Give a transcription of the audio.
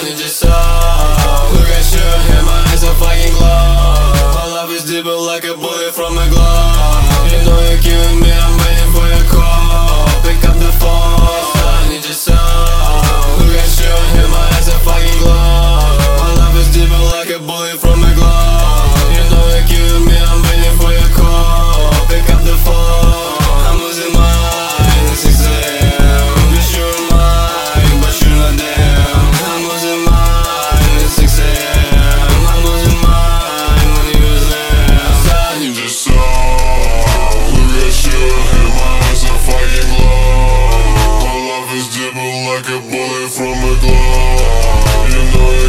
need your soul. Look at you, and my eyes are fucking glow. My love is deeper like a bullet from a glove. You know you're killing me, I'm waiting for your call. Pick up the phone, I need your soul. Look at you, and my eyes are fucking glow. My love is deeper like a bullet from a glove. You know you're killing me, I'm waiting for your call. Pick up the phone, I'm losing my mind. It's 6 AM. Wish you were mine, but you're not there. I'm losing mine. It's 6 AM. I'm losing mine when you was there. So I need your soul. Look at you, and my eyes are fucking glow. My love is deeper like a bullet from a glove. You know